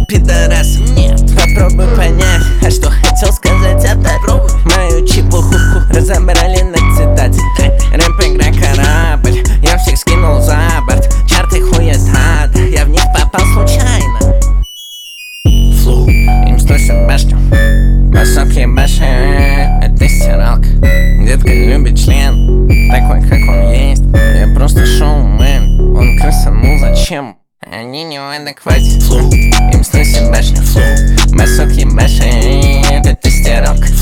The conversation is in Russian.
пидорасы. Нет. Попробуй понять, а что хотел сказать опять. Мою чепуху разобрали на цитате. Рэп игра корабль, я всех скинул за борт. Чарты хуета, я в них попал случайно. Флоу, им сносят башню, высокие баши. Это стиралка, детка любит член такой, как он есть. Я просто шоумен, он крыса, ну зачем? Они не в адеквате. Флоу, им сносят башню. Флоу, высокие баши. Это стиралка.